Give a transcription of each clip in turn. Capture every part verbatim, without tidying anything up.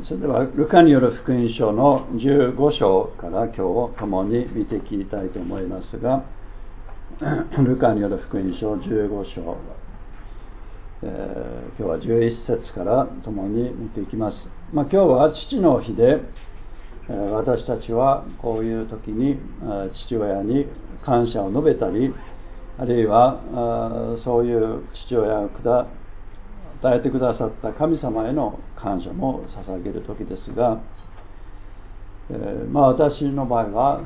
それではルカによる福音書のじゅうご章から今日共に見ていきたいと思いますが、ルカによる福音書じゅうご章、えー、今日はじゅういっ節から共に見ていきます。まあ、今日は父の日で、えー、私たちはこういう時に、えー、父親に感謝を述べたり、あるいはあそういう父親をくだ与えてくださった神様への感謝も捧げる時ですが、えー、まあ私の場合は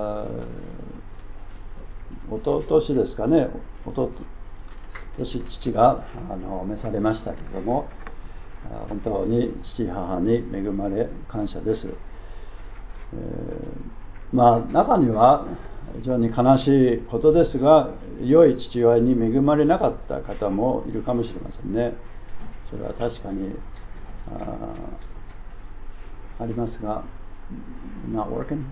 おととしですかね、おととし父があの召されましたけれども、本当に父母に恵まれ感謝です。えー、まあ中には非常に悲しいことですが、良い父親に恵まれなかった方もいるかもしれませんね。それは確かに あ, ありますが、not working?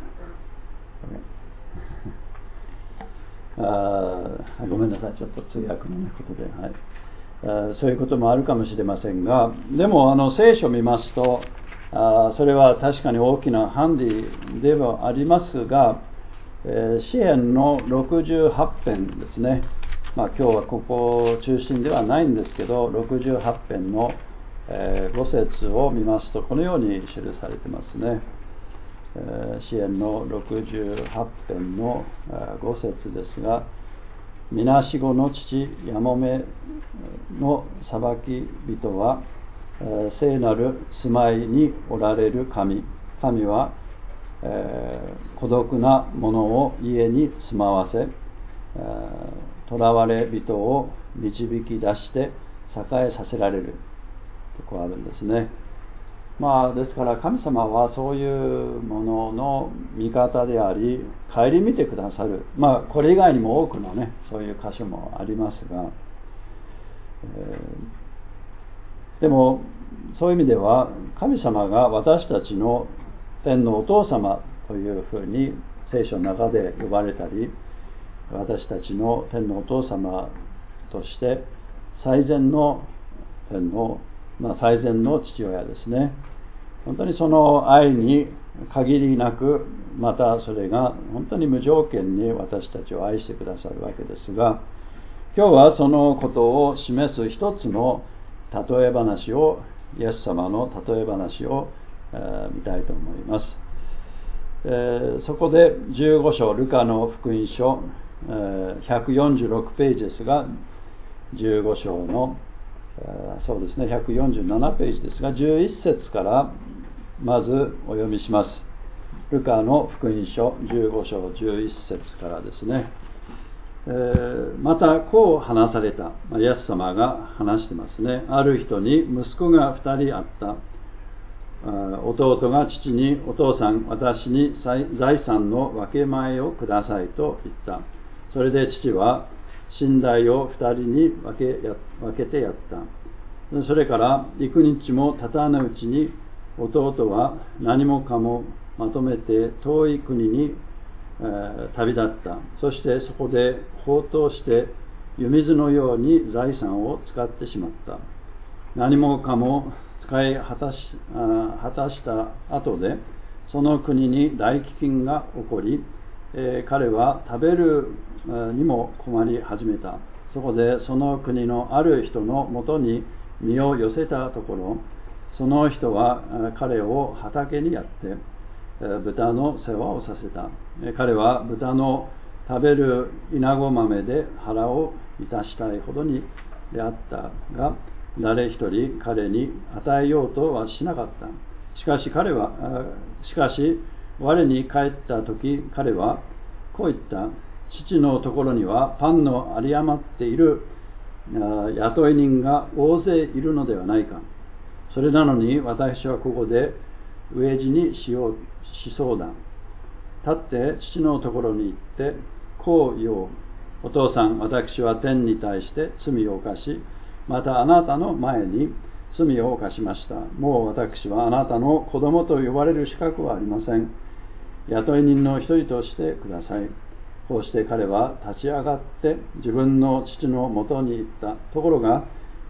Okay. あごめんなさい、ちょっと通訳のことで、はい、あそういうこともあるかもしれませんが、でもあの聖書を見ますと、あそれは確かに大きなハンディではありますが、えー、詩編のろくじゅうはち編ですね。まあ、今日はここ中心ではないんですけど、ろくじゅうはち編の、えー、ご節を見ますとこのように記されてますね。えー、詩編のろくじゅうはち編のご節ですが、みなしごの父やもめの裁き人は、えー、聖なる住まいにおられる神神は、えー、孤独な者を家に住まわせ、囚われ人を導き出して栄えさせられるとこうあるんですね。まあですから神様はそういうものの味方であり、顧みてくださる。まあこれ以外にも多くのねそういう箇所もありますが、えー、でもそういう意味では神様が私たちの天のお父様というふうに聖書の中で呼ばれたり、私たちの天のお父様として最善の天の、まあ、最善の父親ですね。本当にその愛に限りなく、またそれが本当に無条件に私たちを愛してくださるわけですが、今日はそのことを示す一つの例え話を、イエス様の例え話を、えー、見たいと思います。えー、そこでじゅうご章、ルカの福音書ひゃくよんじゅうろくページですが、じゅうご章のそうですねひゃくよんじゅうななページですが、じゅういっ節からまずお読みします。ルカの福音書じゅうご章じゅういっ節からですね。えー、またこう話された、イエス様が話してますね。ある人に息子がふたりあった。弟が父に、お父さん、私に財産の分け前をくださいと言った。それで父は寝台を二人に分け、分けてやった。それから幾日も経たぬうちに弟は何もかもまとめて遠い国に、えー、旅立った。そしてそこで放蕩して湯水のように財産を使ってしまった。何もかも使い果たし、果たした後でその国に大飢饉が起こり、えー、彼は食べるにも困り始めた。そこでその国のある人のもとに身を寄せたところ、その人は彼を畑にやって豚の世話をさせた。彼は豚の食べるイナゴ豆で腹を満たしたいほどにであったが、誰一人彼に与えようとはしなかった。しかし彼はしかし我に帰った時、彼はこう言った。父のところにはパンの有り余っている雇い人が大勢いるのではないか。それなのに私はここで飢え死にしようしそうだ。立って父のところに行ってこう言おう。お父さん、私は天に対して罪を犯し、またあなたの前に罪を犯しました。もう私はあなたの子供と呼ばれる資格はありません。雇い人の一人としてください。こうして彼は立ち上がって自分の父のもとに行った。ところが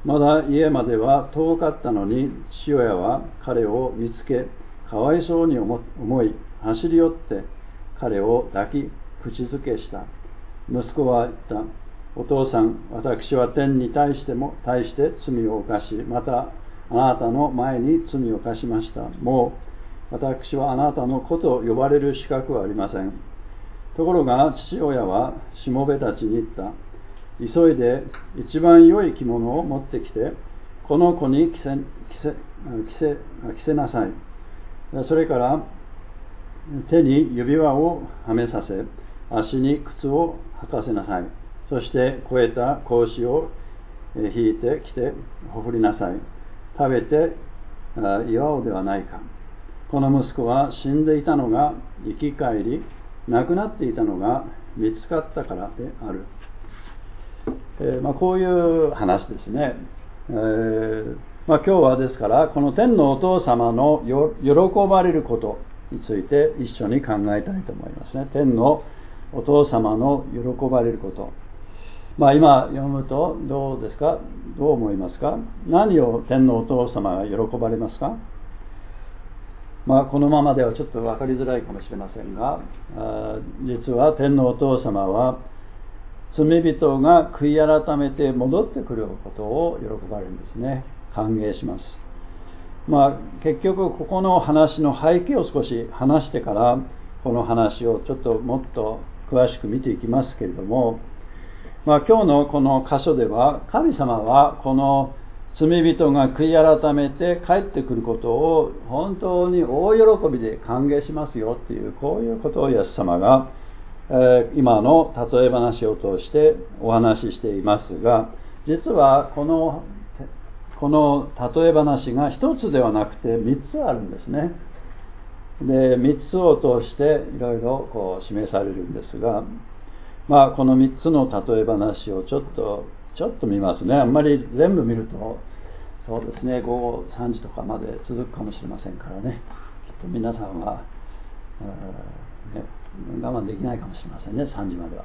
まだ家までは遠かったのに、父親は彼を見つけ、かわいそうに思い、走り寄って彼を抱き、口づけした。息子は言った。お父さん、私は天に対しても対して罪を犯し、またあなたの前に罪を犯しました。もう私はあなたの子と呼ばれる資格はありません。ところが父親はしもべたちに言った。急いで一番良い着物を持ってきて、この子に着せ、着せ、着せ、着せなさい。それから手に指輪をはめさせ、足に靴を履かせなさい。そして肥えた子牛を引いてきてほふりなさい。食べて祝おうではないか。この息子は死んでいたのが生き返り、亡くなっていたのが見つかったからである。えーまあ、こういう話ですね。えーまあ、今日はですからこの天のお父様のよ喜ばれることについて一緒に考えたいと思いますね。天のお父様の喜ばれること、まあ、今読むとどうですか？どう思いますか？何を天のお父様が喜ばれますか？まあ、このままではちょっと分かりづらいかもしれませんが、あ実は天のお父様は罪人が悔い改めて戻ってくることを喜ばれるんですね。歓迎します。まあ、結局ここの話の背景を少し話してからこの話をちょっともっと詳しく見ていきますけれども、まあ、今日のこの箇所では神様はこの罪人が悔い改めて帰ってくることを本当に大喜びで歓迎しますよっていう、こういうことをイエス様が、えー、今の例え話を通してお話ししていますが、実はこのこの例え話が一つではなくて三つあるんですね。で、三つを通していろいろこう示されるんですが、まあこの三つの例え話をちょっとちょっと見ますね。あんまり全部見るとそうですね、午後さんじとかまで続くかもしれませんからね。きっと皆さんは、ね、我慢できないかもしれませんね、さんじまでは。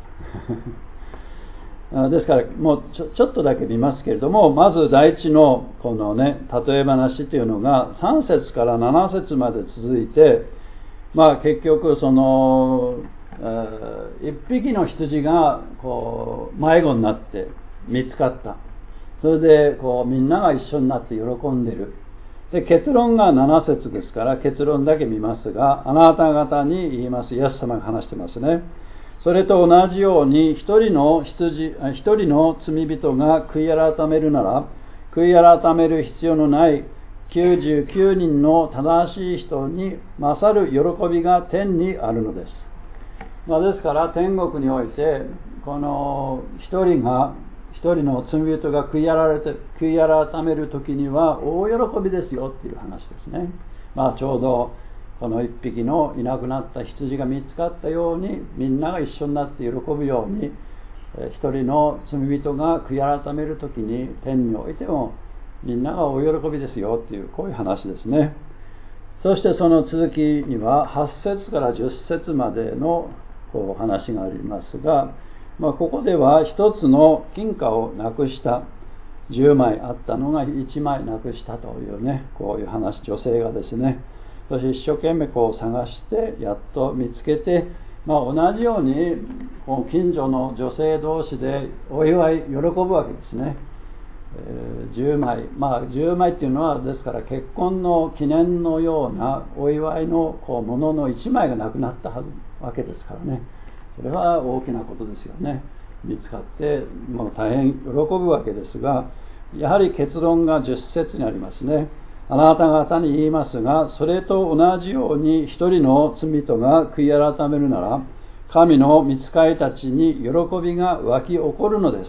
ですからもうちょ、ちょっとだけ見ますけれども、まず第一のこのね、例え話というのがさん節からなな節まで続いて、まあ結局その一匹の羊がこう迷子になって見つかった。それでこうみんなが一緒になって喜んでいる。で、結論がなな節ですから結論だけ見ますが、あなた方に言います。イエス様が話してますね。それと同じように一人の羊、一人の罪人が悔い改めるなら、悔い改める必要のないきゅうじゅうきゅうにんの正しい人に勝る喜びが天にあるのです。まあ、ですから天国においてこの一人が一人の罪人が悔いられて悔い改める時には大喜びですよっていう話ですね。まあ、ちょうどこの一匹のいなくなった羊が見つかったように、みんなが一緒になって喜ぶように、一人の罪人が悔い改めるときに天においてもみんなが大喜びですよっていう、こういう話ですね。そしてその続きにははち節からじゅっ節までのこう話がありますが、まあ、ここでは一つの金貨をなくした、じゅうまいあったのがいちまいなくしたというね、こういう話、女性がですね、そして一生懸命こう探してやっと見つけて、まあ、同じようにこう近所の女性同士でお祝い喜ぶわけですね。えー、じゅうまい、まあじゅうまいっていうのはですから結婚の記念のようなお祝いのこうもののいちまいがなくなったわけですからね。それは大きなことですよね。見つかってもう大変喜ぶわけですが、やはり結論がじゅっ節にありますね。あなた方に言いますが、それと同じように一人の罪人が悔い改めるなら、神の御使いたちに喜びが湧き起こるのです。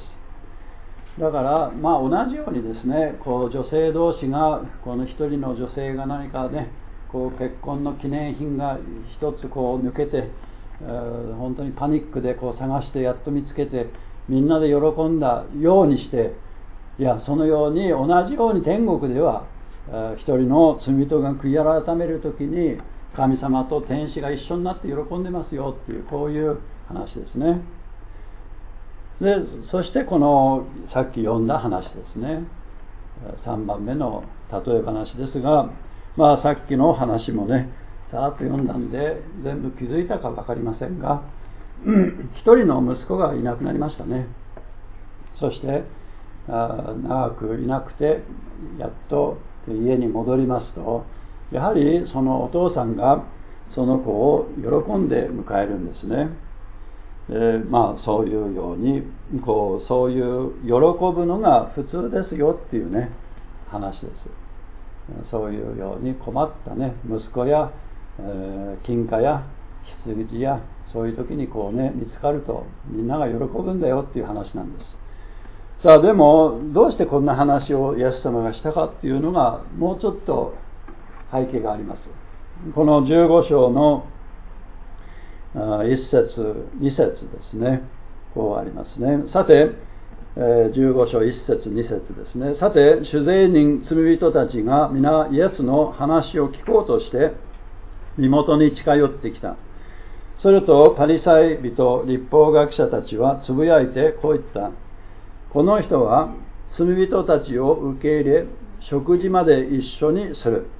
だから、まあ、同じようにですね、こう女性同士が、この一人の女性が何かね、こう結婚の記念品が一つこう抜けて、えー、本当にパニックでこう探してやっと見つけて、みんなで喜んだようにして、いや、そのように同じように天国では、一人の罪人が悔い改めるときに神様と天使が一緒になって喜んでますよっていう、こういう話ですね。で、そしてこのさっき読んだ話ですね。 さんばんめの例え話ですが、まあ、さっきの話もねさーっと読んだんで全部気づいたか分かりませんが、一人の息子がいなくなりましたね。そしてあ長くいなくてやっと家に戻りますと、やはりそのお父さんがその子を喜んで迎えるんですね。でまあそういうようにこうそういう喜ぶのが普通ですよっていうね話です。そういうように困ったね息子や、えー、金貨や羊やそういう時にこうね見つかるとみんなが喜ぶんだよっていう話なんです。さあでもどうしてこんな話をイエス様がしたかっていうのがもうちょっと背景があります。このじゅうご章のいっ節に節ですね、こうありますね。さてじゅうご章いっ節に節ですね。さて主税人罪人たちが皆イエスの話を聞こうとして身元に近寄ってきた。するとパリサイ人律法学者たちはつぶやいてこう言った。この人は罪人たちを受け入れ食事まで一緒にする。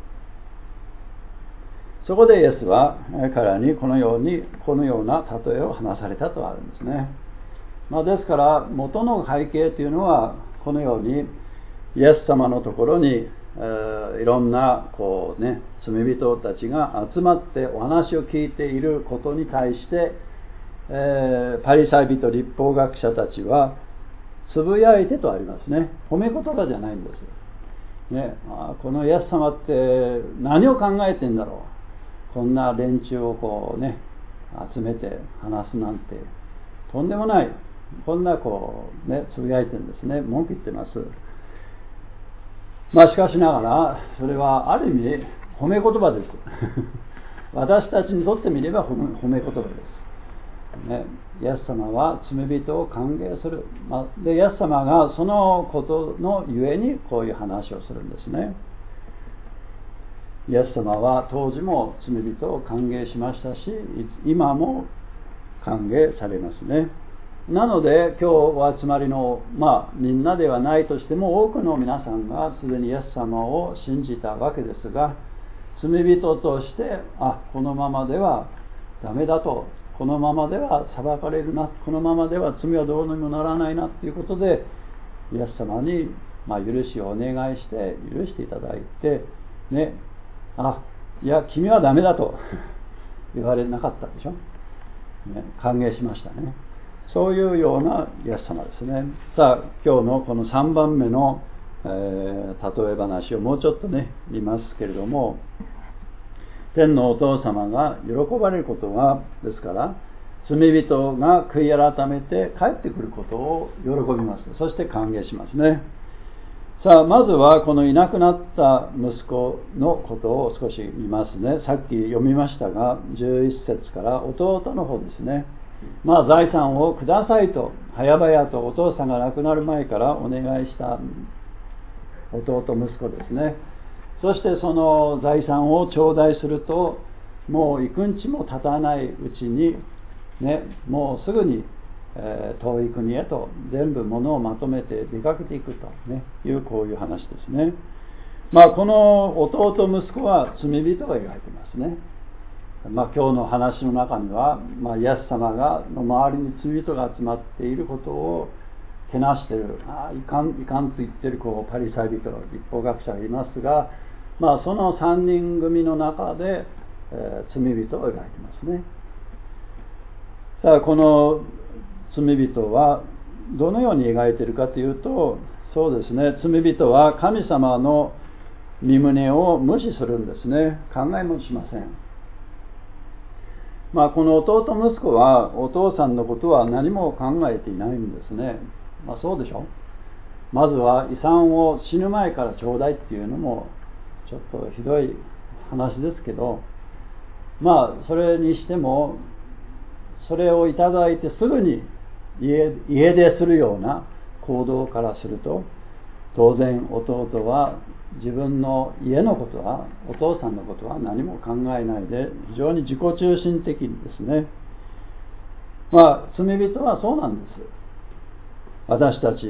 そこでイエスは彼らにこのようにこのような例えを話されたとあるんですね。まあ、ですから元の背景というのはこのようにイエス様のところに、えー、いろんなこう、ね、罪人たちが集まってお話を聞いていることに対して、えー、パリサイ人律法学者たちはつぶやいてとありますね。褒め言葉じゃないんです、ね、あこのイエス様って何を考えてんだろう、こんな連中をこうね集めて話すなんてとんでもない、こんなこうねつぶやいてるんですね、文句言ってます。まあしかしながらそれはある意味褒め言葉です私たちにとってみれば褒め、褒め言葉ですね。イエス様は罪人を歓迎する、まあ、でイエス様がそのことのゆえにこういう話をするんですね。イエス様は当時も罪人を歓迎しましたし今も歓迎されますね。なので今日お集まりの、まあ、みんなではないとしても多くの皆さんがすでにイエス様を信じたわけですが、罪人としてあこのままではダメだと、このままでは裁かれるな、このままでは罪はどうにもならないなということでイエス様に、まあ、許しをお願いして許していただいてね、あいや君はダメだと言われなかったでしょ、ね、歓迎しましたね。そういうようなイエス様ですね。さあ今日のこのさんばんめの、えー、例え話をもうちょっとね見ますけれども、天のお父様が喜ばれることはですから罪人が悔い改めて帰ってくることを喜びます。そして歓迎しますね。さあまずはこのいなくなった息子のことを少し見ますね。さっき読みましたがじゅういっ節から弟の方ですね。まあ財産をくださいと早々とお父さんが亡くなる前からお願いした弟息子ですね。そしてその財産を頂戴するともう幾日も経たないうちにねもうすぐにえー、遠い国へと全部物をまとめて出かけていくと、ね、いうこういう話ですね。まあこの弟息子は罪人が描いてますね。まあ今日の話の中には、まあ、イエス様がの周りに罪人が集まっていることをけなしている、ああいかんいかんと言っているこうパリサイ人律法学者がいますが、まあそのさんにん組の中で、えー、罪人を描いてますね。さあこの罪人はどのように描いているかというと、そうですね、罪人は神様の御胸を無視するんですね。考えもしません。まあこの弟息子はお父さんのことは何も考えていないんですね。まあそうでしょ。まずは遺産を死ぬ前からちょうだいっていうのもちょっとひどい話ですけど、まあそれにしてもそれをいただいてすぐに家, 家出するような行動からすると、当然弟は自分の家のことはお父さんのことは何も考えないで非常に自己中心的にですね、まあ罪人はそうなんです。私たち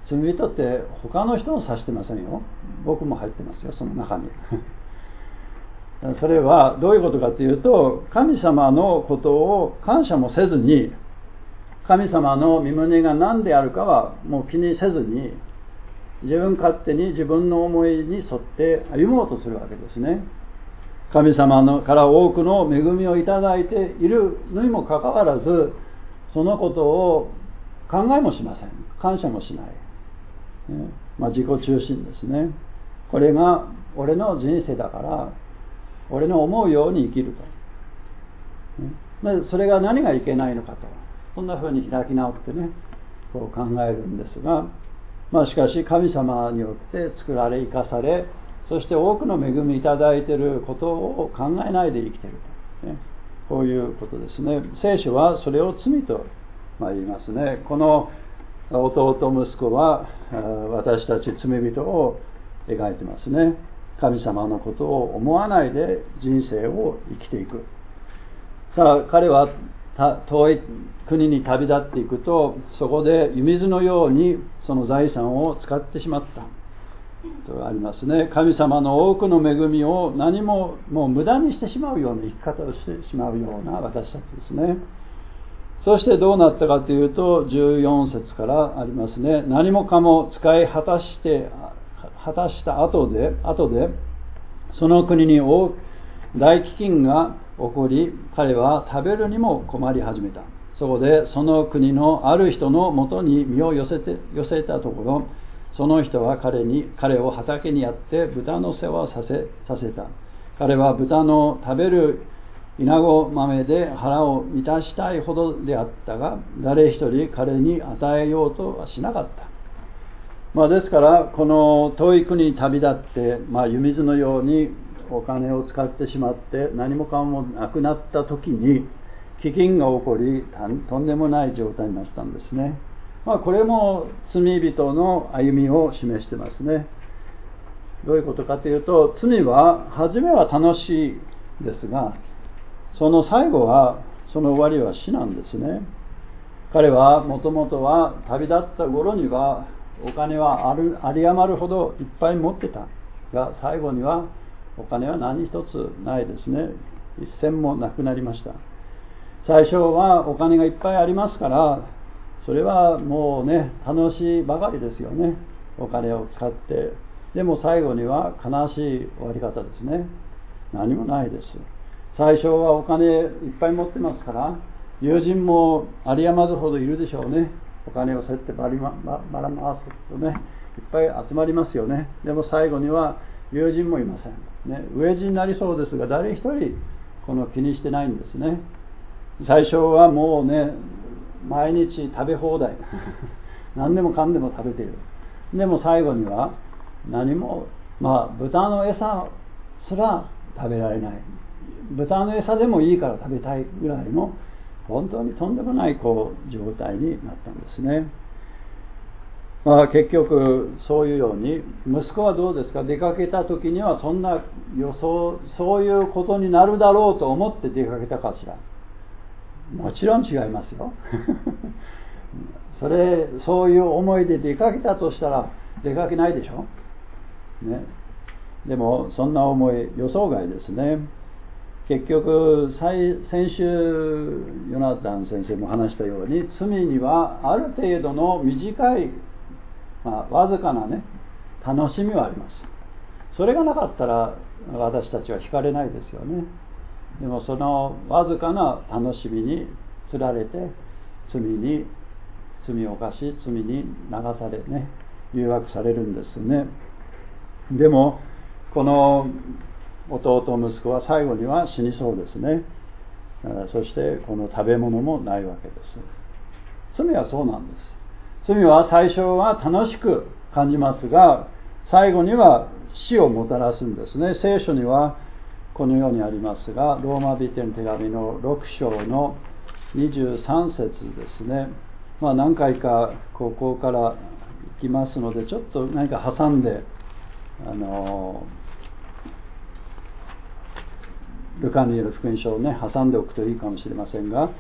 罪人って他の人を指してませんよ。僕も入ってますよ、その中に。それはどういうことかというと、神様のことを感謝もせずに、神様の御胸が何であるかはもう気にせずに、自分勝手に自分の思いに沿って歩もうとするわけですね。神様のから多くの恵みをいただいているのにもかかわらず、そのことを考えもしません。感謝もしない、ね、まあ、自己中心ですね。これが俺の人生だから俺の思うように生きると、ね、それが何がいけないのかと、そんなふうに開き直ってね、こう考えるんですが、まあ、しかし神様によって作られ生かされ、そして多くの恵みいただいていることを考えないで生きていると、ね、こういうことですね。聖書はそれを罪と、まあ、言いますね。この弟息子は私たち罪人を描いてますね。神様のことを思わないで人生を生きていく。さあ、彼は遠い国に旅立っていくと、そこで湯水のようにその財産を使ってしまったとありますね。神様の多くの恵みを何ももう無駄にしてしまうような生き方をしてしまうような私たちですね。そしてどうなったかというと、じゅうよん節からありますね。何もかも使い果たして果たした後で後でその国に大飢饉が起こり、彼は食べるにも困り始めた。そこでその国のある人のもとに身を寄せて寄せたところ、その人は彼に彼を畑にやって豚の世話をさせさせた。彼は豚の食べるイナゴ豆で腹を満たしたいほどであったが、誰一人彼に与えようとはしなかった。まあ、ですからこの遠い国に旅立って、まあ、湯水のようにお金を使ってしまって何もかもなくなった時に飢饉が起こり、とんでもない状態になったんですね。まあ、これも罪人の歩みを示してますね。どういうことかというと、罪は初めは楽しいですが、その最後はその終わりは死なんですね。彼はもともとは旅立った頃にはお金はある有り余るほどいっぱい持ってたが、最後にはお金は何一つないですね。一銭もなくなりました。最初はお金がいっぱいありますから、それはもうね、楽しいばかりですよね、お金を使って。でも最後には悲しい終わり方ですね。何もないです。最初はお金いっぱい持ってますから、友人も有り余るほどいるでしょうね。お金をそうやってばら回すとね、いっぱい集まりますよね。でも最後には友人もいません、ね、飢え死になりそうですが、誰一人この気にしてないんですね。最初はもうね、毎日食べ放題何でもかんでも食べている。でも最後には何も、まあ豚の餌すら食べられない、豚の餌でもいいから食べたいぐらいの本当にとんでもないこう状態になったんですね。まあ、結局そういうように、息子はどうですか、出かけた時にはそんな予想、そういうことになるだろうと思って出かけたかしら。もちろん違いますよそれそういう思いで出かけたとしたら出かけないでしょ、ね、でもそんな思い予想外ですね。結局先週ヨナタン先生も話したように、罪にはある程度の短い、まあ、わずかなね楽しみはあります。それがなかったら私たちは惹かれないですよね。でもそのわずかな楽しみにつられて罪に罪を犯し、罪に流されね、誘惑されるんですね。でもこの弟息子は最後には死にそうですね。そしてこの食べ物もないわけです。罪はそうなんです。罪は最初は楽しく感じますが、最後には死をもたらすんですね。聖書にはこのようにありますが、ローマ人への手紙のろく章のにじゅうさん節ですね。まあ何回かここから行きますので、ちょっと何か挟んであのルカによる福音書をね挟んでおくといいかもしれませんが、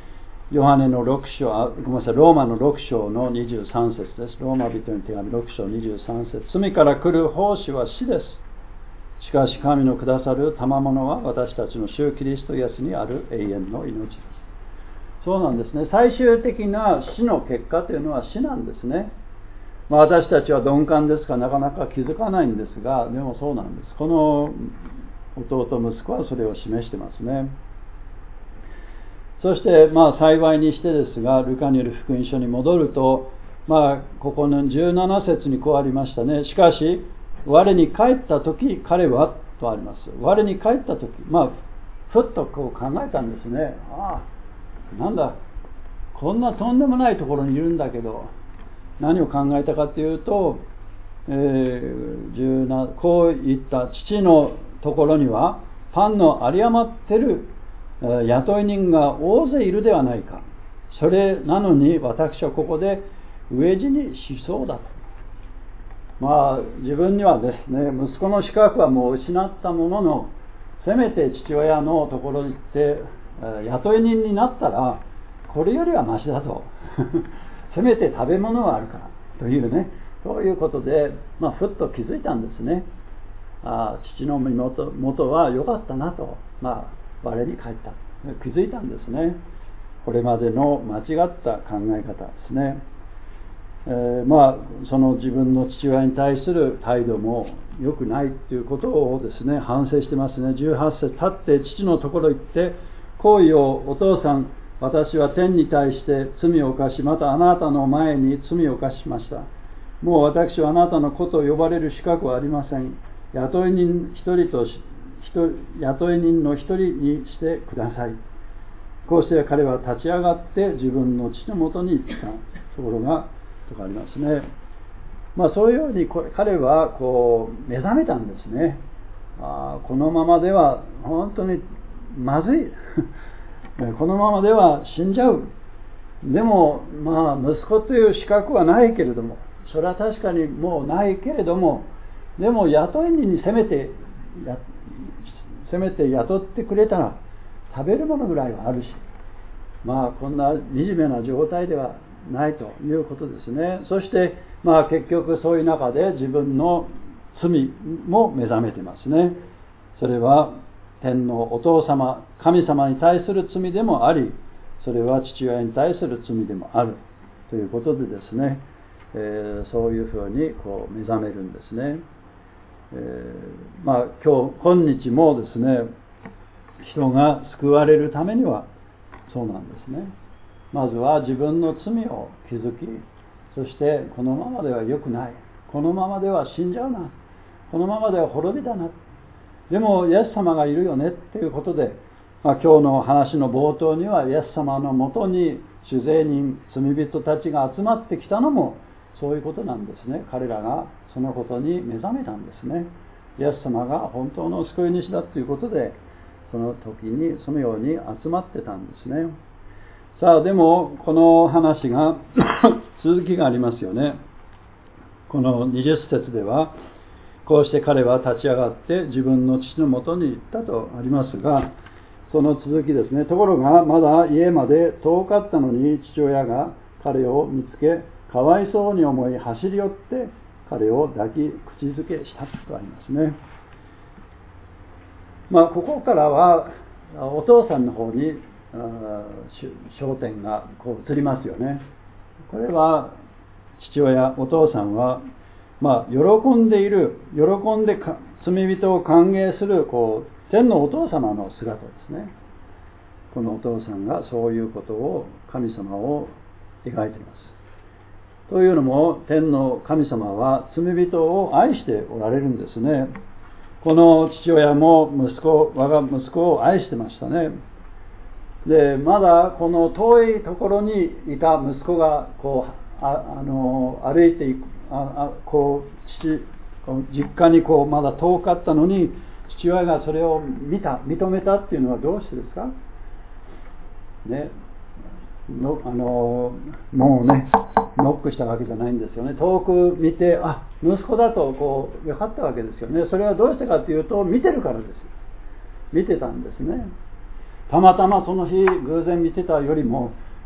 ヨハネのろく章、あ、ごめんなさい、ローマのろく章のにじゅうさん節です。ローマ人の手紙ろく章にじゅうさん節。罪から来る報酬は死です。しかし神のくださる賜物は私たちの主キリストイエスにある永遠の命です。そうなんですね。最終的な死の結果というのは死なんですね。まあ、私たちは鈍感ですからなかなか気づかないんですが、でもそうなんです。この弟息子はそれを示してますね。そして、まあ、幸いにしてですが、ルカによる福音書に戻ると、まあ、ここのじゅうなな節にこうありましたね。しかし、我に帰った時、彼は、とあります。我に帰った時、まあ、ふっとこう考えたんですね。ああ、なんだ、こんなとんでもないところにいるんだけど、何を考えたかというと、えー、こういった父のところには、パンの有り余ってる雇い人が大勢いるではないか。それなのに私はここで飢え死にしそうだと。まあ自分にはですね、息子の資格はもう失ったものの、せめて父親のところに行って雇い人になったらこれよりはマシだと。せめて食べ物はあるからというね、そういうことで、まあ、ふっと気づいたんですね。ああ、父の身元、元は良かったなと、まあ我に帰った気づいたんですね。これまでの間違った考え方ですね。えー、まあその自分の父親に対する態度も良くないということをですね反省してますね。じゅうはち節、立って父のところへ行ってこう言おう、お父さん、私は天に対して罪を犯し、またあなたの前に罪を犯しました。もう私はあなたの子と呼ばれる資格はありません。雇い人一人とし雇い人の一人にしてください。こうして彼は立ち上がって自分の父のもとに行ったところがとかありますね。まあそういうように彼はこう目覚めたんですね。ああ、このままでは本当にまずい。このままでは死んじゃう。でもまあ息子という資格はないけれども、それは確かにもうないけれども、でも雇い人にせめてやせめて雇ってくれたら食べるものぐらいはあるし、まあこんな惨めな状態ではないということですね。そしてまあ結局そういう中で自分の罪も目覚めてますね。それは天のお父様、神様に対する罪でもあり、それは父親に対する罪でもあるということでですね、えー、そういうふうにこう目覚めるんですね。えー、まあ今日今日もですね、人が救われるためにはそうなんですね。まずは自分の罪を気づき、そしてこのままでは良くない、このままでは死んじゃうな、このままでは滅びだな、でもイエス様がいるよねっていうことで、まあ、今日の話の冒頭にはイエス様のもとに主税人、罪人たちが集まってきたのもそういうことなんですね。彼らがそのことに目覚めたんですね。イエス様が本当の救い主だということで、その時にそのように集まってたんですね。さあでもこの話が続きがありますよね。このにじゅっ節ではこうして彼は立ち上がって自分の父のもとに行ったとありますが、その続きですね。ところがまだ家まで遠かったのに父親が彼を見つけ、かわいそうに思い走り寄って彼を抱き口づけしたとありますね。まあここからはお父さんの方に焦点がこう移りますよね。これは父親、お父さんはまあ喜んでいる、喜んで罪人を歓迎するこう天のお父様の姿ですね。このお父さんがそういうことを、神様を描いています。というのも天の神様は罪人を愛しておられるんですね。この父親も息子、我が息子を愛してましたね。で、まだこの遠いところにいた息子がこうああの歩いていく、ああこう父この実家にこうまだ遠かったのに父親がそれを見た、認めたっていうのはどうしてですかね。のあのもうねノックしたわけじゃないんですよね。遠く見て、あ、息子だとこう分かったわけですよね。それはどうしてかというと、見てるからです。見てたんですね。たまたまその日偶然見てたよりも、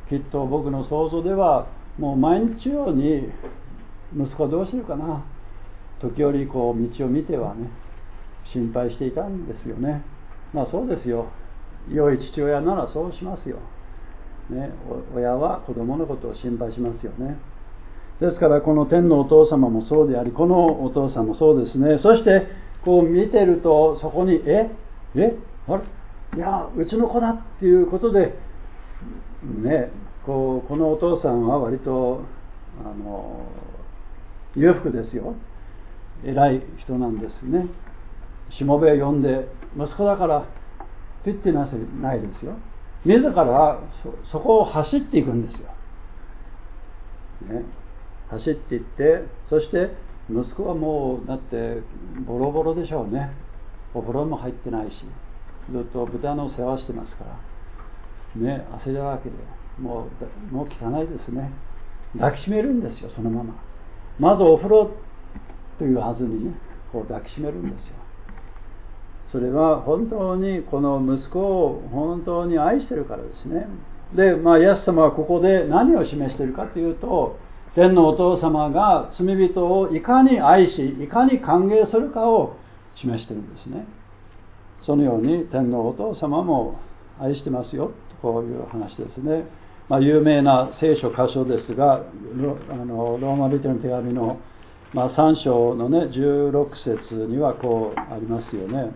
きっと僕の想像ではもう毎日のように息子はどうしてるかな、時折こう道を見てはね心配していたんですよね。まあそうですよ、良い父親ならそうしますよ、ね、親は子供のことを心配しますよね。ですからこの天のお父様もそうであり、このお父さんもそうですね。そしてこう見てるとそこにええあれいやうちの子だっていうことでね、こうこのお父さんは割とあの裕福ですよ、偉い人なんですね。しもべを呼んで息子だからピッてなせないですよ、自ら そ, そこを走っていくんですよ、ね、走っていって、そして息子はもうだってボロボロでしょうね、お風呂も入ってないしずっと豚の世話してますからね、汗だらけでもうもう汚いですね。抱きしめるんですよ、そのまま。まずお風呂というはずにね、こう抱きしめるんですよ。それは本当にこの息子を本当に愛してるからですね。で、まあイエス様はここで何を示しているかというと、天のお父様が罪人をいかに愛し、いかに歓迎するかを示しているんですね。そのように天のお父様も愛してますよ、こういう話ですね。まあ、有名な聖書箇所ですが、ロあのローマ人の手紙の、まあ、さん章のねじゅうろく節にはこうありますよね。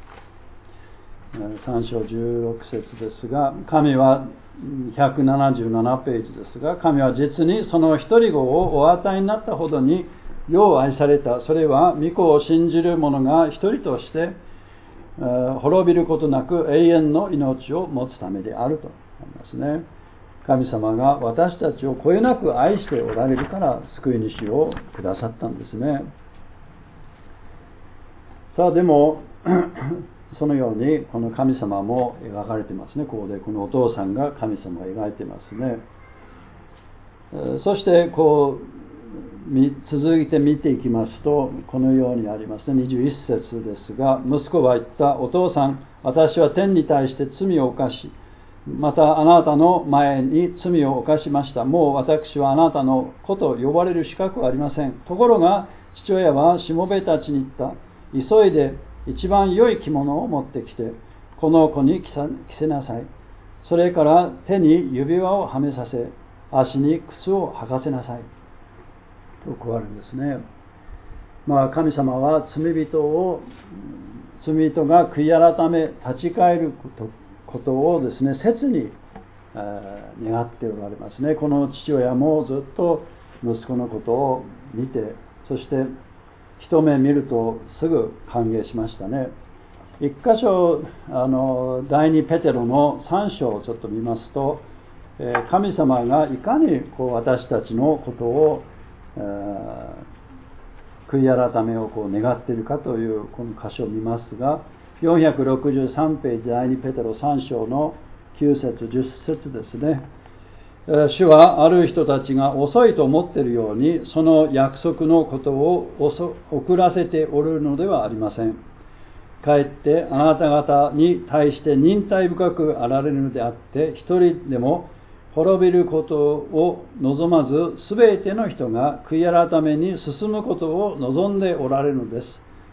さん章じゅうろく節ですが、神はひゃくななじゅうななページですが、神は実にその一人子をお与えになったほどによう愛された。それは御子を信じる者が一人として滅びることなく永遠の命を持つためであるとありますね。神様が私たちをこよなく愛しておられるから救い主をくださったんですね。さあでもそのようにこの神様も描かれていますね。ここでこのお父さんが神様を描いていますね。そしてこう続いて見ていきますとこのようにありますね。にじゅういち節ですが、息子は言った。お父さん、私は天に対して罪を犯し、またあなたの前に罪を犯しました。もう私はあなたの子と呼ばれる資格はありません。ところが父親はしもべたちに言った。急いで一番良い着物を持ってきてこの子に着せなさい。それから手に指輪をはめさせ、足に靴を履かせなさいとこうあるんですね。まあ神様は罪人を罪人が悔い改め立ち返ることことをですね、切に願っておられますね。この父親もずっと息子のことを見て、そして一目見るとすぐ歓迎しましたね。一箇所あの第二ペテロのさん章をちょっと見ますと、神様がいかにこう私たちのことを悔い改めをこう願っているかというこの箇所を見ますが、よんひゃくろくじゅうさんページ第二ペテロさん章のきゅう節じゅっ節ですね。主はある人たちが遅いと思っているようにその約束のことを遅らせておるのではありません。かえってあなた方に対して忍耐深くあられるのであって、一人でも滅びることを望まず、すべての人が悔い改めに進むことを望んでおられるのです。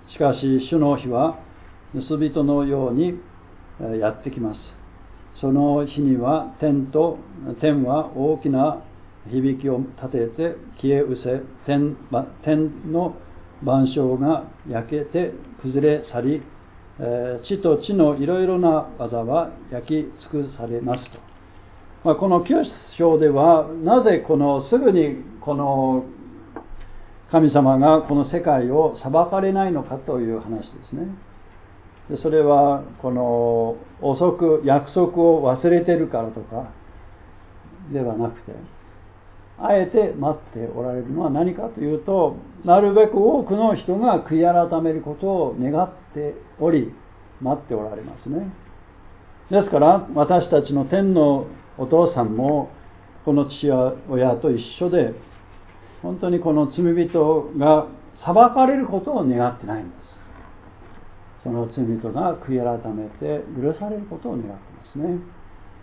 しかし主の日は盗人のようにやってきます。その日には天と天は大きな響きを立てて消え失せ、天, 天の万象が焼けて崩れ去り、えー、地と地のいろいろな技は焼き尽くされますと。まあ、このきゅう章ではなぜこのすぐにこの神様がこの世界を裁かれないのかという話ですね。でそれはこの遅く約束を忘れているからとかではなくて、あえて待っておられるのは何かというと、なるべく多くの人が悔い改めることを願っており待っておられますね。ですから私たちの天のお父さんもこの父親と一緒で、本当にこの罪人が裁かれることを願ってないんです。その罪人が悔い改めて許されることを願ってますね。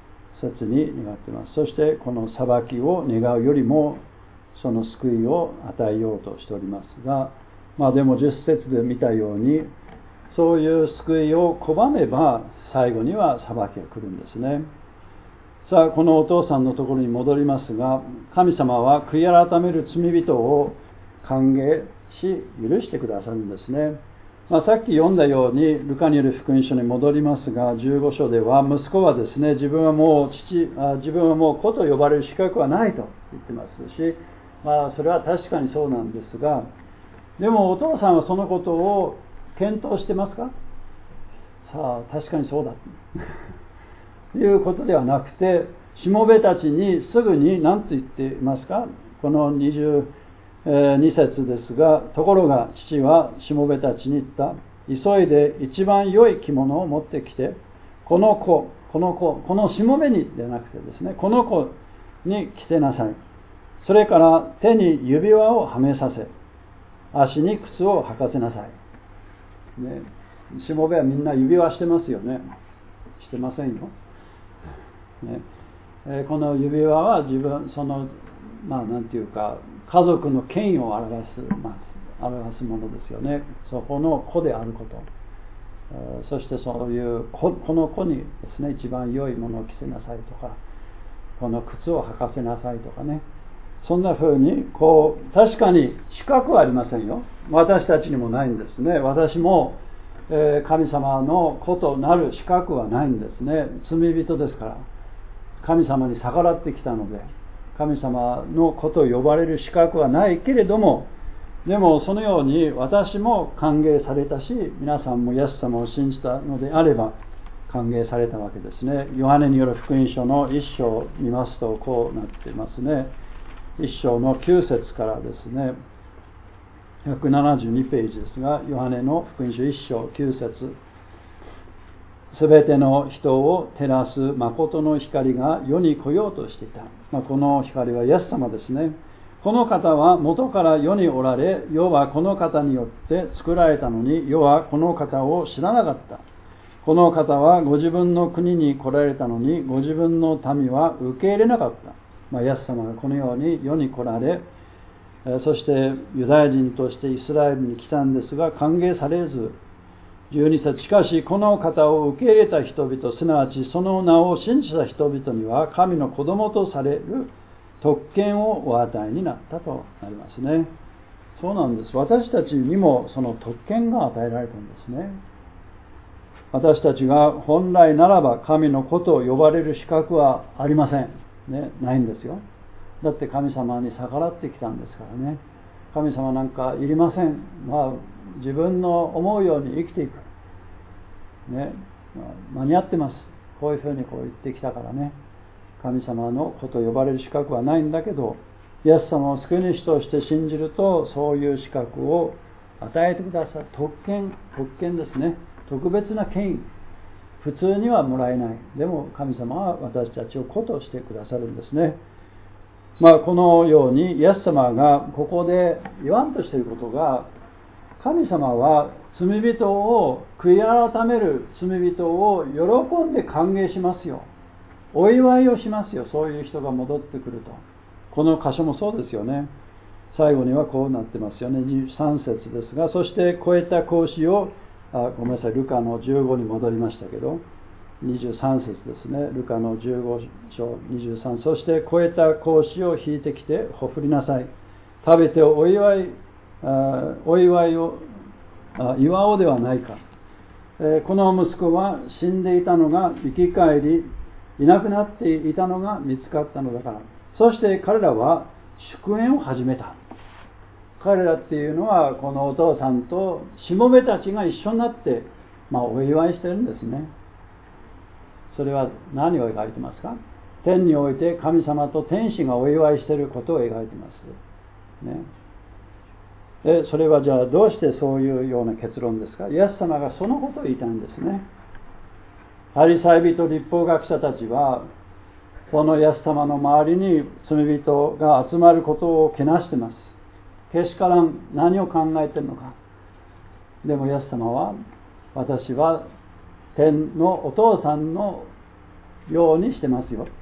節に願っています。そしてこの裁きを願うよりもその救いを与えようとしておりますが、まあでもじゅっ節で見たように、そういう救いを拒めば最後には裁きが来るんですね。さあ、このお父さんのところに戻りますが、神様は悔い改める罪人を歓迎し許してくださるんですね。まあ、さっき読んだようにルカによる福音書に戻りますが、じゅうご章では息子はですね、自分はもう父あ自分はもう子と呼ばれる資格はないと言ってますし、まあそれは確かにそうなんですが、でもお父さんはそのことを検討してますか？さあ確かにそうだということではなくて、しもべたちにすぐに何と言っていますか？このにじゅうに節ですが、ところが父はしもべたちに言った。急いで一番良い着物を持ってきて、この子、この子、このしもべにでなくてですね、この子に着せなさい。それから手に指輪をはめさせ、足に靴を履かせなさい。ね、しもべはみんな指輪してますよね。してませんよ。ねえー、この指輪は自分、その、まあなんていうか、家族の権威を表す、まあ、表すものですよね。そこの子であること。そしてそういうこの子にですね、一番良いものを着せなさいとか、この靴を履かせなさいとかね。そんな風に、こう、確かに資格はありませんよ。私たちにもないんですね。私も、えー、神様の子となる資格はないんですね。罪人ですから。神様に逆らってきたので、神様の子と呼ばれる資格はないけれども、でもそのように私も歓迎されたし、皆さんもイエス様を信じたのであれば歓迎されたわけですね。ヨハネによる福音書の一章を見ますとこうなっていますね。一章のきゅう節からですね、ひゃくななじゅうにページですが、ヨハネの福音書一章きゅう節、すべての人を照らす誠の光が世に来ようとしていた。まあ、この光はイエス様ですね。この方は元から世におられ、世はこの方によって作られたのに、世はこの方を知らなかった。この方はご自分の国に来られたのに、ご自分の民は受け入れなかった。まあ、イエス様がこのように世に来られ、そしてユダヤ人としてイスラエルに来たんですが、歓迎されず、じゅうに節、しかしこの方を受け入れた人々、すなわちその名を信じた人々には神の子供とされる特権をお与えになったとなりますね。そうなんです。私たちにもその特権が与えられたんですね。私たちが本来ならば神の子と呼ばれる資格はありません、ね、ないんですよ。だって神様に逆らってきたんですからね。神様なんかいりません。まあ自分の思うように生きていく、ね、間に合ってます。こういうふうにこう言ってきたからね、神様の子と呼ばれる資格はないんだけど、イエス様を救い主として信じると、そういう資格を与えてくださる特権、特権ですね。特別な権威、普通にはもらえない。でも神様は私たちを子としてくださるんですね。まあこのようにイエス様がここで言わんとしていることが、神様は罪人を悔い改める罪人を喜んで歓迎しますよ。お祝いをしますよ。そういう人が戻ってくると。この箇所もそうですよね。最後にはこうなってますよね。にじゅうさん節ですが、そして超えた格子をあごめんなさい、ルカのじゅうごに戻りましたけど、にじゅうさん節ですね。ルカのじゅうご章にじゅうさん、そして超えた格子を引いてきてほふりなさい。食べてお祝いあお祝いをあ祝おうではないか、えー、この息子は死んでいたのが生き返り、いなくなっていたのが見つかったのだから。そして彼らは祝宴を始めた。彼らっていうのはこのお父さんとしもべたちが一緒になって、まあ、お祝いしてるんですね。それは何を描いてますか？天において神様と天使がお祝いしていることを描いてますね。でそれはじゃあどうしてそういうような結論ですか？イエス様がそのことを言いたいんですね。パリサイ人立法学者たちはこのイエス様の周りに罪人が集まることをけなしてます。けしからん、何を考えているのか。でもイエス様は、私は天のお父さんのようにしてますよ。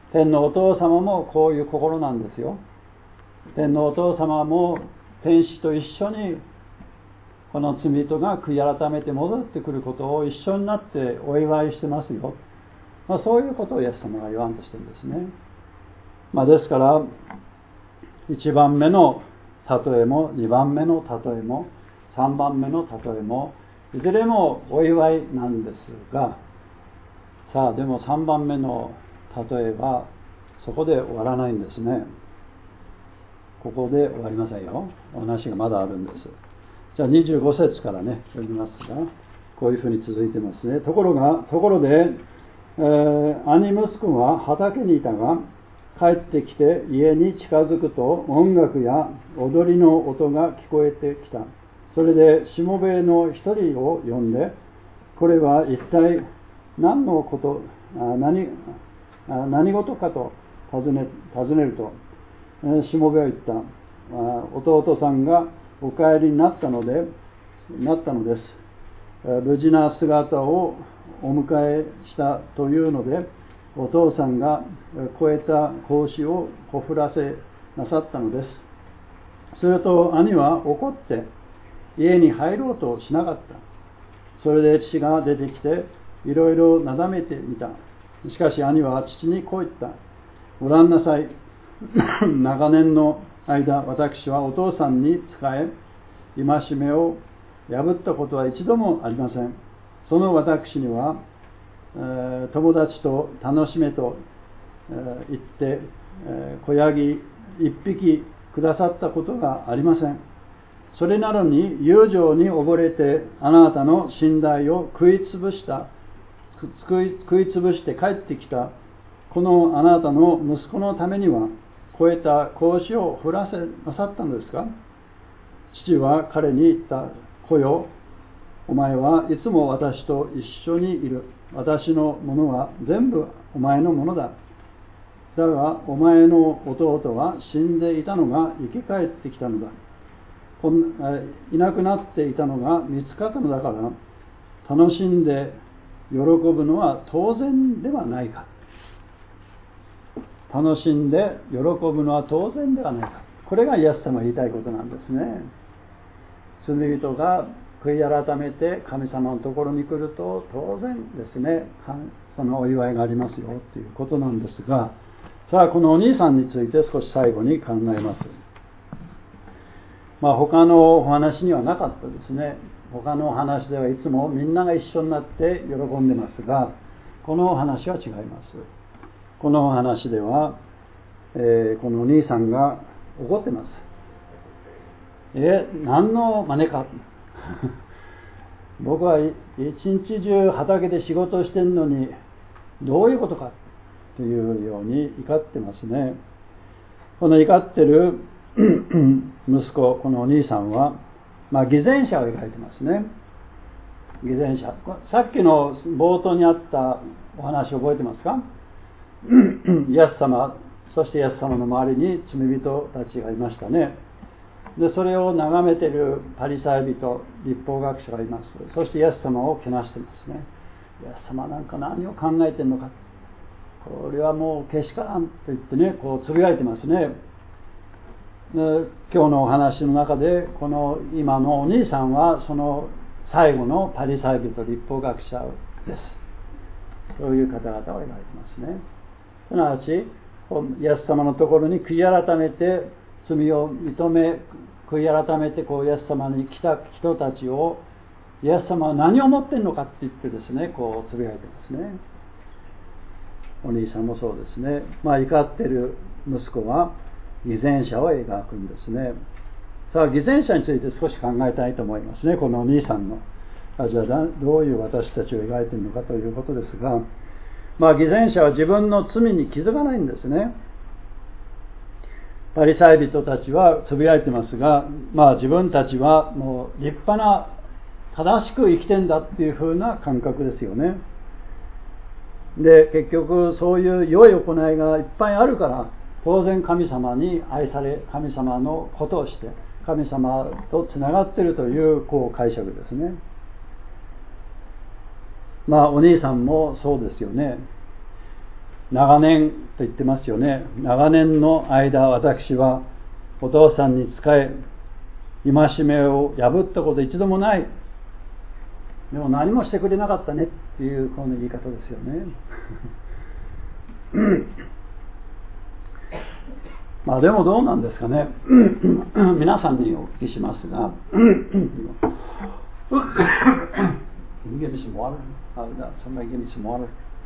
天のお父様もこういう心なんですよ。天のお父様も天使と一緒にこの罪人が悔い改めて戻ってくることを一緒になってお祝いしてますよ。まあ、そういうことをイエス様が言わんとしてるんですね。まあ、ですからいちばんめの例えもにばんめの例えもさんばんめの例えもいずれもお祝いなんですが、さあでもさんばんめの例えはそこで終わらないんですね。ここで終わりませんよ。お話がまだあるんです。じゃあにじゅうご節からね読みますが、こういうふうに続いてますね。ところがところで、えー、兄息子は畑にいたが帰ってきて家に近づくと音楽や踊りの音が聞こえてきた。それでしもべの一人を呼んで、これは一体何のこと、何、何事かと尋ね、尋ねると、しもべは言った。弟さんがお帰りになったので、なったのです。無事な姿をお迎えしたというので、お父さんが超えた格子をこふらせなさったのです。すると兄は怒って家に入ろうとしなかった。それで父が出てきていろいろなだめてみた。しかし兄は父にこう言った。ご覧なさい。長年の間私はお父さんに仕え戒めを破ったことは一度もありません。その私には、えー、友達と楽しめと、えー、言って、えー、子ヤギ一匹くださったことがありません。それなのに友情に溺れてあなたの信頼を食いつぶした食い、食いつぶして帰ってきたこのあなたの息子のためには超えた格子を振らせなさったのですか。父は彼に言った。子よ、お前はいつも私と一緒にいる。私のものは全部お前のものだ。だがお前の弟は死んでいたのが生き返ってきたのだ。こんいなくなっていたのが見つかったのだから、楽しんで喜ぶのは当然ではないか。楽しんで喜ぶのは当然ではないか。これがイエス様が言いたいことなんですね。罪人が悔い改めて神様のところに来ると当然ですね、そのお祝いがありますよということなんですが、さあこのお兄さんについて少し最後に考えます。まあ他のお話にはなかったですね。他のお話ではいつもみんなが一緒になって喜んでますが、このお話は違います。このお話では、えー、このお兄さんが怒ってます。え、何の真似か。僕は一日中畑で仕事してるのにどういうことかというように怒ってますね。この怒ってる息子、このお兄さんは、まあ、偽善者を描いてますね。偽善者。さっきの冒頭にあったお話覚えてますか？イエス様、そしてイエス様の周りに罪人たちがいましたね。でそれを眺めているパリサイ人、律法学者がいます。そしてイエス様をけなしてますね。イエス様なんか何を考えてるのか、これはもうけしからんと言ってね、こうつぶやいてますね。で今日のお話の中でこの今のお兄さんはその最後のパリサイ人、律法学者です。そういう方々を描いてますね。すなわちイエス様のところに悔い改めて罪を認め悔い改めてこうイエス様に来た人たちを、イエス様は何を持っているのかって言ってですね、こうつぶやいてますね。お兄さんもそうですね。まあ怒っている息子は偽善者を描くんですね。さあ偽善者について少し考えたいと思いますね。このお兄さんのあじゃあどういう私たちを描いているのかということですが、まあ偽善者は自分の罪に気づかないんですね。パリサイ人たちはつぶやいてますが、まあ自分たちはもう立派な正しく生きてんだっていう風な感覚ですよね。で結局そういう良い行いがいっぱいあるから当然神様に愛され、神様のことをして神様とつながっているというこう解釈ですね。まあお兄さんもそうですよね。 長年と言ってますよね。長年の間、私はお父さんに仕え、戒めを破ったこと一度もない。でも何もしてくれなかったねっていうこの言い方ですよね。まあでもどうなんですかね。皆さんにお聞きしますが、give me some water. Somebody give me some water.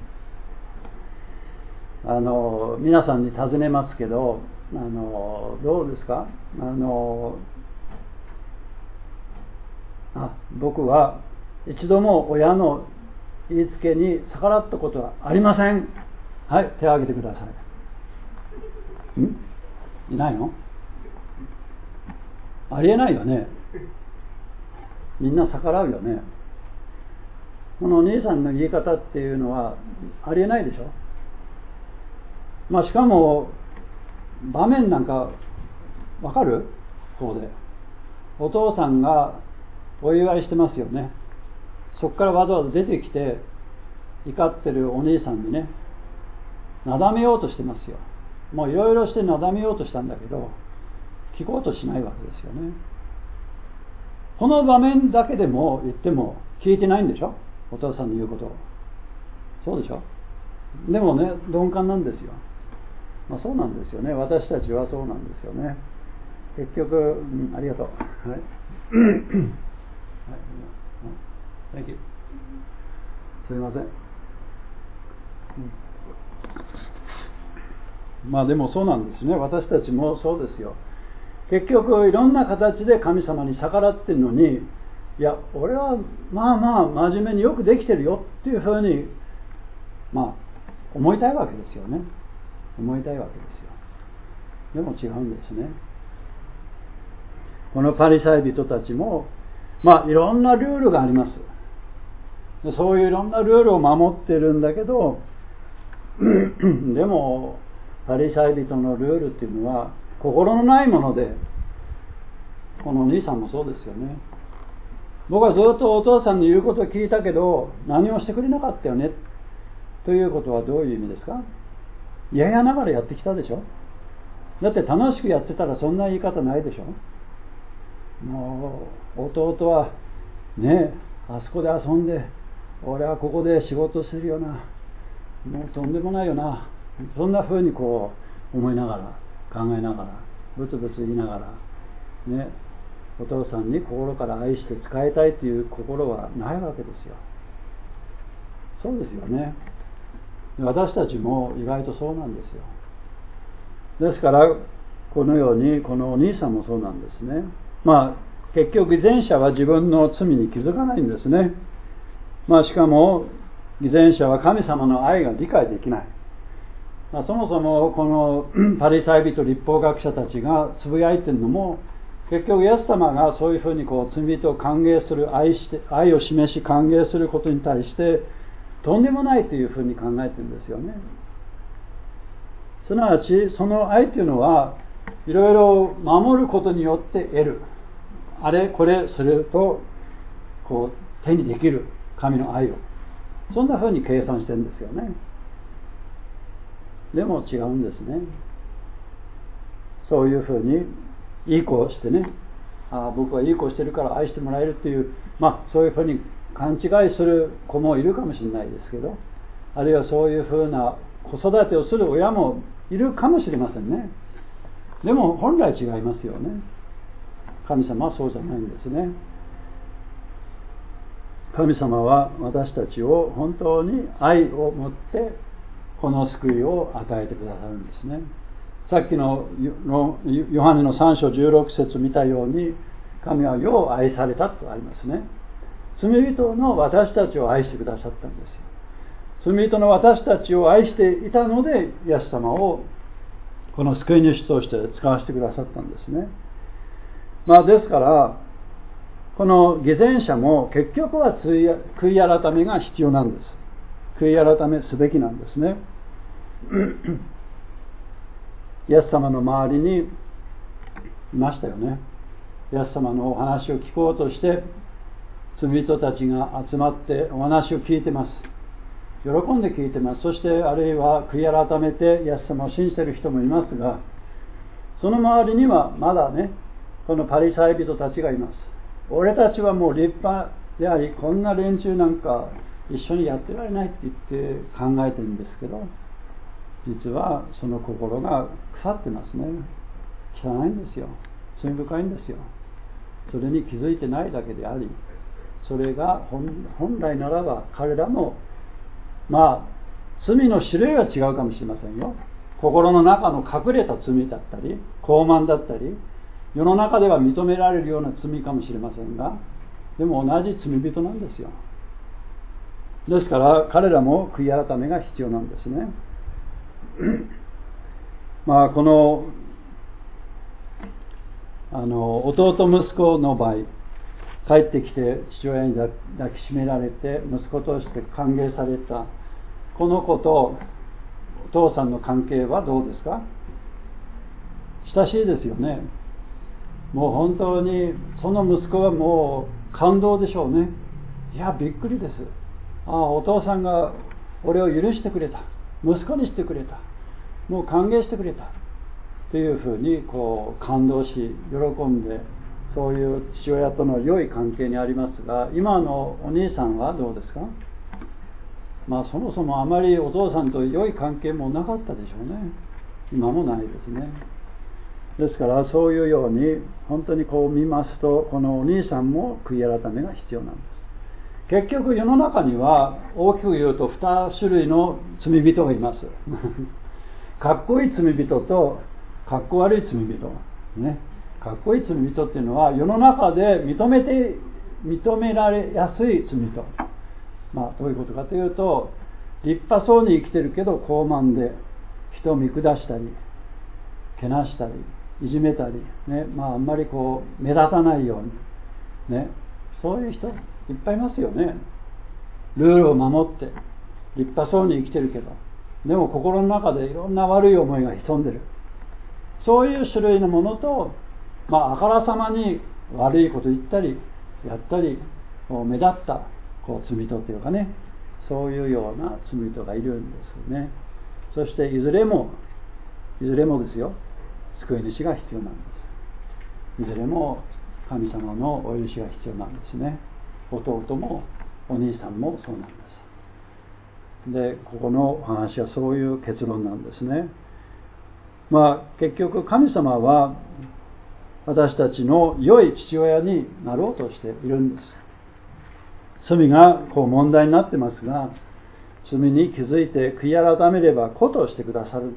あの皆さんに尋ねますけど、あのどうですか。あのあ僕は一度も親の言いつけに逆らったことはありません。はい、手を挙げてください。んいないの？ありえないよね。みんな逆らうよね。このお兄さんの言い方っていうのはありえないでしょ。まあしかも場面なんかわかる？こうでお父さんがお祝いしてますよね。そこからわざわざ出てきて怒ってるお兄さんにね、なだめようとしてますよ。もういろいろしてなだめようとしたんだけど聞こうとしないわけですよね。この場面だけでも言っても聞いてないんでしょ、お父さんの言うことを。そうでしょ。でもね、鈍感なんですよ。まあ、そうなんですよね。私たちはそうなんですよね。結局、うん、ありがとう。はい。Thank you。すいません。うん、まあでもそうなんですね。私たちもそうですよ。結局いろんな形で神様に逆らってるのに、いや俺はまあまあ真面目によくできてるよっていうふうにまあ思いたいわけですよね。思いたいわけですよ。でも違うんですね。このパリサイ人たちもまあいろんなルールがあります。そういういろんなルールを守ってるんだけどでもパリサイ人のルールっていうのは心のないもので、このお兄さんもそうですよね。僕はずっとお父さんの言うことを聞いたけど何もしてくれなかったよねということはどういう意味ですか。いやいやながらやってきたでしょ。だって楽しくやってたらそんな言い方ないでしょ。もう弟はね、あそこで遊んで俺はここで仕事するよな、もうとんでもないよな、そんな風にこう思いながら考えながらブツブツ言いながらね、お父さんに心から愛して仕えたいという心はないわけですよ。そうですよね。私たちも意外とそうなんですよ。ですからこのようにこのお兄さんもそうなんですね。まあ結局偽善者は自分の罪に気づかないんですね。まあしかも偽善者は神様の愛が理解できない。まあ、そもそもこのパリサイ人立法学者たちがつぶやいているのも結局イエス様がそういうふうにこう罪人を歓迎する 愛, して愛を示し歓迎することに対してとんでもないというふうに考えているんですよね。すなわちその愛というのはいろいろ守ることによって得る、あれこれするとこう手にできる神の愛を、そんなふうに計算してるんですよね。でも違うんですね。そういうふうにいい子をしてね、あ僕はいい子をしてるから愛してもらえるっていう、まあそういうふうに勘違いする子もいるかもしれないですけど、あるいはそういうふうな子育てをする親もいるかもしれませんね。でも本来違いますよね。神様はそうじゃないんですね。神様は私たちを本当に愛を持ってこの救いを与えてくださるんですね。さっきのヨハネのさん章じゅうろく節見たように、神は世を愛されたとありますね。罪人の私たちを愛してくださったんですよ。罪人の私たちを愛していたのでイエス様をこの救い主として使わせてくださったんですね。まあですからこの偽善者も結局は悔い改めが必要なんです。悔い改めすべきなんですね。イエス様の周りにいましたよね。イエス様のお話を聞こうとして罪人たちが集まってお話を聞いてます。 喜んで聞いてます。そしてあるいは悔い改めてイエス様を信じている人もいますが、その周りにはまだね、このパリサイ人たちがいます。俺たちはもう立派であり、こんな連中なんか一緒にやってられないって言って考えてるんですけど、実はその心が腐ってますね。汚いんですよ。罪深いんですよ。それに気づいてないだけであり、それが 本, 本来ならば彼らもまあ罪の種類は違うかもしれませんよ。心の中の隠れた罪だったり傲慢だったり、世の中では認められるような罪かもしれませんが、でも同じ罪人なんですよ。ですから彼らも悔い改めが必要なんですね。まあこのあの弟息子の場合、帰ってきて父親に抱きしめられて息子として歓迎されたこの子とお父さんの関係はどうですか？親しいですよね。もう本当にその息子はもう感動でしょうね。いやびっくりです。ああ、お父さんが俺を許してくれた、息子にしてくれた、もう歓迎してくれたというふうにこう感動し喜んで、そういう父親との良い関係にありますが、今のお兄さんはどうですか？まあそもそもあまりお父さんと良い関係もなかったでしょうね。今もないですね。ですからそういうように本当にこう見ますと、このお兄さんも悔い改めが必要なんです。結局世の中には大きく言うとに種類の罪人がいますかっこいい罪人とかっこ悪い罪人、ね、かっこいい罪人っていうのは世の中で認めて認められやすい罪人、まあどういうことかというと、立派そうに生きてるけど傲慢で人を見下したりけなしたりいじめたり、ね、まああんまりこう目立たないようにね、そういう人いっぱいいますよね。ルールを守って立派そうに生きてるけど、でも心の中でいろんな悪い思いが潜んでる、そういう種類のものと、まあ、あからさまに悪いこと言ったりやったり目立ったこう罪人というかね、そういうような罪人がいるんですよね。そしていずれもいずれもですよ、救い主が必要なんです。いずれも神様のお許しが必要なんですね。弟もお兄さんもそうなんです。で、ここのお話はそういう結論なんですね。まあ結局神様は私たちの良い父親になろうとしているんです。罪がこう問題になってますが、罪に気づいて悔い改めれば子としてくださるんです。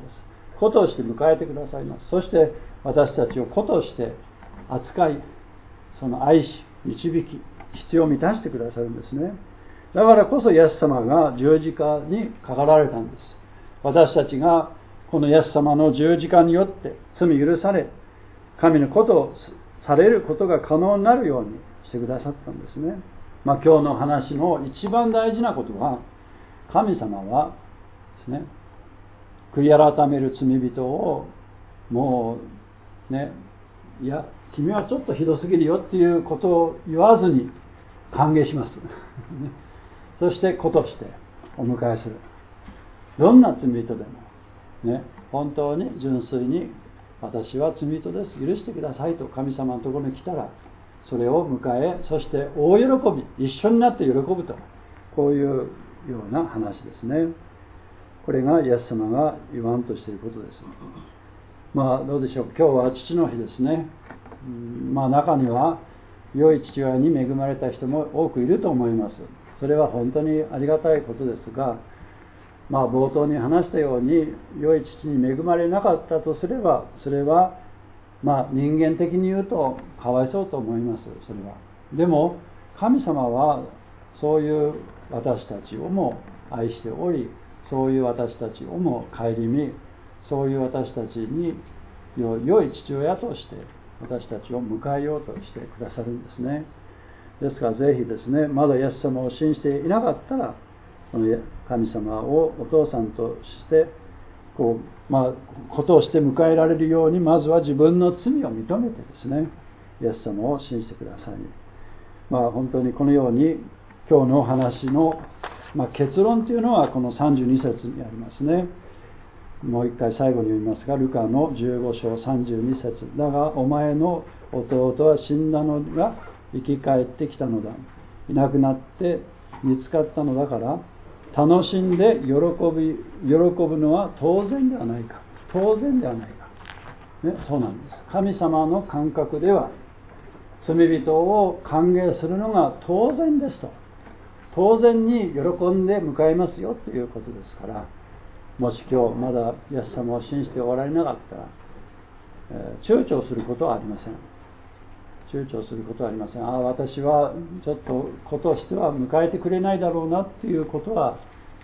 子として迎えてくださいます。そして私たちを子として扱い、その愛し導き必要を満たしてくださるんですね。だからこそイエス様が十字架にかかられたんです。私たちがこのイエス様の十字架によって罪許され、神のことをされることが可能になるようにしてくださったんですね。まあ、今日の話の一番大事なことは、神様はですね、悔い改める罪人をもうね、いや君はちょっとひどすぎるよっていうことを言わずに歓迎しますそして子としてお迎えする。どんな罪人でもね、本当に純粋に私は罪人です、許してくださいと神様のところに来たら、それを迎え、そして大喜び、一緒になって喜ぶと、こういうような話ですね。これがイエス様が言わんとしていることです。まあどうでしょう、今日は父の日ですね。うん、まあ中には良い父親に恵まれた人も多くいると思います。それは本当にありがたいことですが、まあ冒頭に話したように良い父に恵まれなかったとすれば、それはまあ人間的に言うとかわいそうと思います。それはでも神様はそういう私たちをも愛しており、そういう私たちをも顧み、そういう私たちに良い父親として私たちを迎えようとしてくださるんですね。ですからぜひですね、まだイエス様を信じていなかったら、この神様をお父さんとしてこう、まあ、ことをして迎えられるように、まずは自分の罪を認めてですね、イエス様を信じてください。まあ本当にこのように今日のお話のまあ、結論というのはこのさんじゅうに節にありますね。もう一回最後に読みますが、ルカのじゅうご章さんじゅうに節。だがお前の弟は死んだのが生き返ってきたのだ。いなくなって見つかったのだから、楽しんで喜び、喜ぶのは当然ではないか。当然ではないか。ね、そうなんです。神様の感覚では、罪人を歓迎するのが当然ですと。当然に喜んで迎えますよということですから、もし今日まだイエス様を信じておられなかったら、えー、躊躇することはありません。躊躇することはありません。ああ、私はちょっと子としては迎えてくれないだろうなっていうことは、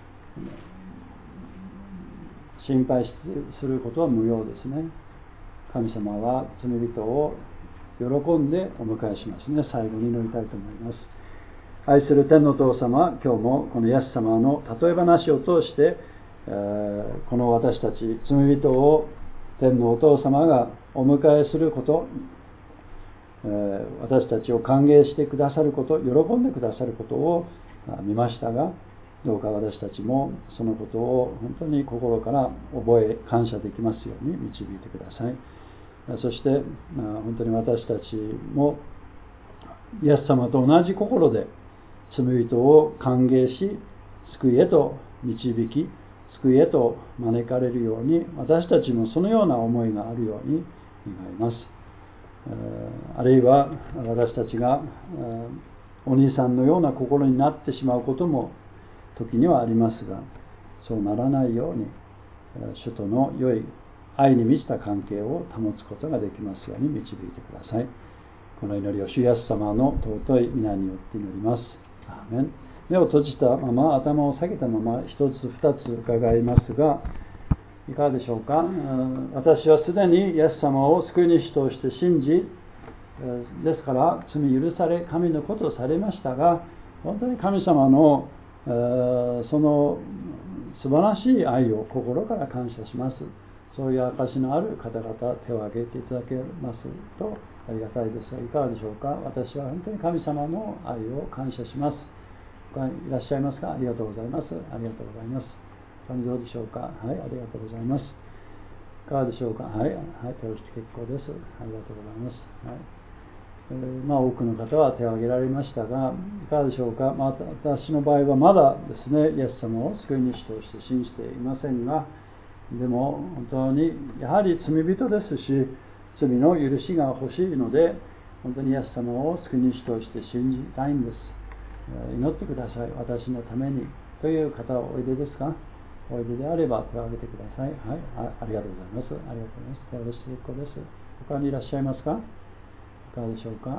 心配することは無用ですね。神様は罪人を喜んでお迎えしますね。最後に祈りたいと思います。愛する天のお父様、今日もこのイエス様の例え話を通して、えー、この私たち罪人を天のお父様がお迎えすること、えー、私たちを歓迎してくださること、喜んでくださることを見ましたが、どうか私たちもそのことを本当に心から覚え感謝できますように導いてください。そして本当に私たちもイエス様と同じ心で罪人を歓迎し、救いへと導き、救いへと招かれるように、私たちもそのような思いがあるように願います。あるいは私たちがお兄さんのような心になってしまうことも時にはありますが、そうならないように主との良い愛に満ちた関係を保つことができますように導いてください。この祈りを主イエス様の尊い皆によって祈ります。アーメン。目を閉じたまま、頭を下げたまま、一つ二つ伺いますが、いかがでしょうか。私はすでにイエス様を救い主として信じ、ですから罪許され、神のことをされましたが、本当に神様のその素晴らしい愛を心から感謝します。そういう証のある方々、手を挙げていただけますとありがたいですが、いかがでしょうか。私は本当に神様の愛を感謝します。他にいらっしゃいますか。ありがとうございます。ありがとうございます。他にどうでしょうか。はい、ありがとうございます。いかがでしょうか。はい、はい、手をして結構です。ありがとうございます。はい、えー、まあ多くの方は手を挙げられましたが、いかがでしょうか。まあ、私の場合はまだですね、イエス様を救い主として信じていませんが、でも本当にやはり罪人ですし、罪の許しが欲しいので、本当にイエス様を救い主として信じたいんです。祈ってください、私のためにという方はおいでですか。おいでであれば手を挙げてください。はい、あ、ありがとうございます。ありがとうございます。手を挙げて結構です。他にいらっしゃいますか。いかがでしょうか。はい、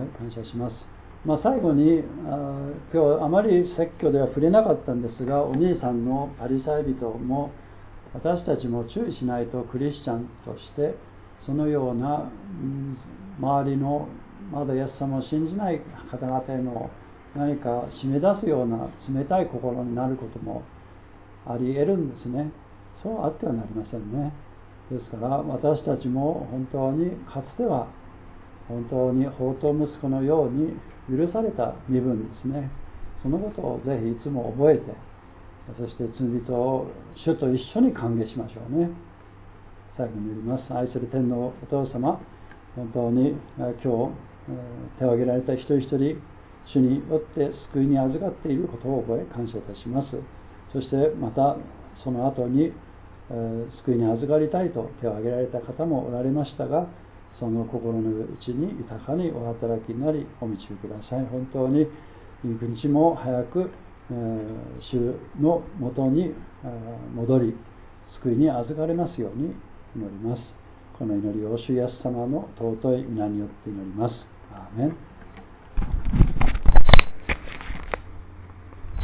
感謝します。まあ、最後にあ今日あまり説教では触れなかったんですが、お兄さんのパリサイ人も私たちも注意しないと、クリスチャンとしてそのような、うん、周りのまだイエス様を信じない方々への何か締め出すような冷たい心になることもあり得るんですね。そうあってはなりませんね。ですから私たちも本当にかつては本当に放蕩息子のように許された身分ですね。そのことをぜひいつも覚えて、そして罪人を主と一緒に歓迎しましょうね。最後に言います。愛する天のお父様、本当に今日手を挙げられた一人一人、主によって救いに預かっていることを覚え感謝いたします。そしてまたその後に救いに預かりたいと手を挙げられた方もおられましたが、その心の内に豊かにお働きになりお導きください。本当に幾日も早く主のもとに戻り、救いに預かれますように祈ります。この祈りを主イエス様の尊い皆によって祈ります。アーメン。